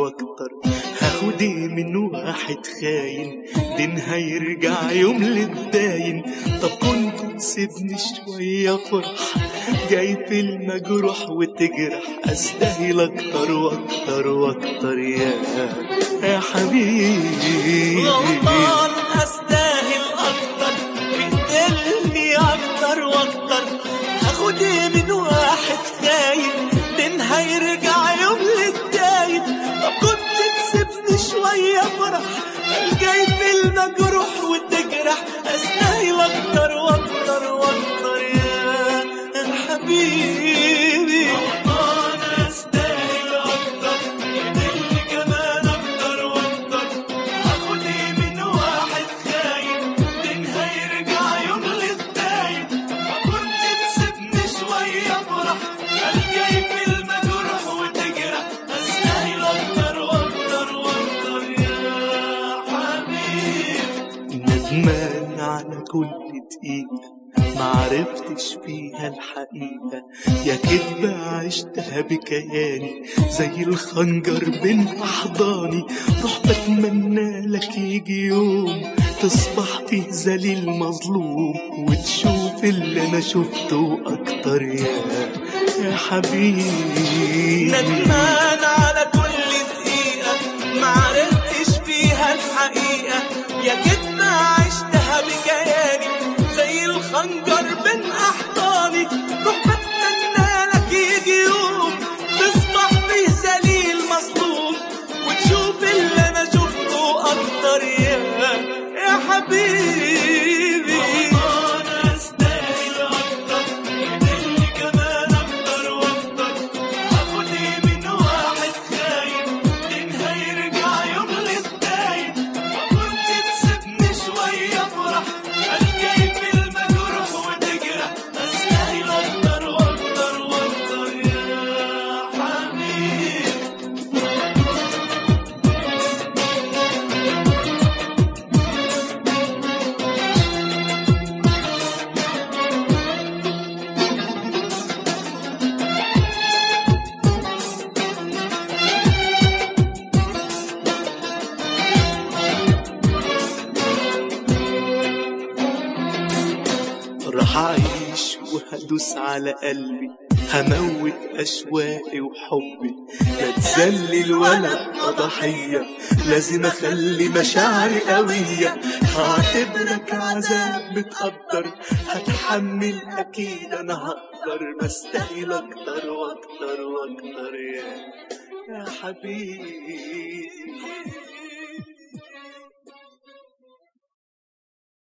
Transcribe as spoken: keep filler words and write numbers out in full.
واكتر. هاخد ايه من واحد خاين؟ دين هيرجع يوم للداين. طب كنت تسيبني شوية فرح، جاي في المجروح وتجرح. استاهل اكتر واكتر واكتر يا يا حبيبي. غلطان استاهل اكتر، بتقتلني اكتر واكتر. هاخد ايه من واحد خاين؟ دين هيرجع يوم للداين. طب كنت تسيبني شوية فرح، جاي في المجروح وتجرح. استاهل اكتر واكتر واكتر يا حبيبي. غلطان استاهل اكتر، بتقتلني كمان اكتر واكتر. هاخد ايه من واحد خاين؟ دين هيرجع يوم للداين. كنت تسيبني شوية فرح، جاي في المجروح وتجرح. استاهل اكتر واكتر واكتر يا حبيبي. ندمان على كل دقيقة معرفتش فيها الحقيقة، يا كدبة عشتها بكياني زي الخنجر بين أحضاني. روح بتمنى لك يجي يوم تصبح فيه ذليل مظلوم، وتشوف اللي أنا شفته أكتر يا يا حبيبي. ندمان على كل دقيقة معرفتش فيها الحقيقة، يا كدبة عشتها بكياني زي الخنجر بين أحضاني. روح بتمنى لك يجي يوم تصبح فيه ذليل مظلوم، وتشوف اللي أنا شفته أكتر يا يا حبيبي. أنا أستاهل أكتر، بتقتلني كمان أكتر وأكتر. هاخد إيه من واحد خاين؟ دين هيرجع يوم للداين. وكنت تسيبني شوية فرح، جاي في المجروح وتجرح. أستاهل أكتر وأكتر وأكتر يا حبيبي. راح أعيش وهدوس على قلبي، هموت أشواقي وحبي. لا تذلل ولا ضحية، لازم أخلي مشاعري قوية. هعتبرك عذاب بتقدر، هتحمل أكيد أنا هقدر. بستاهل أكتر وأكتر وأكتر يا يا حبيبي.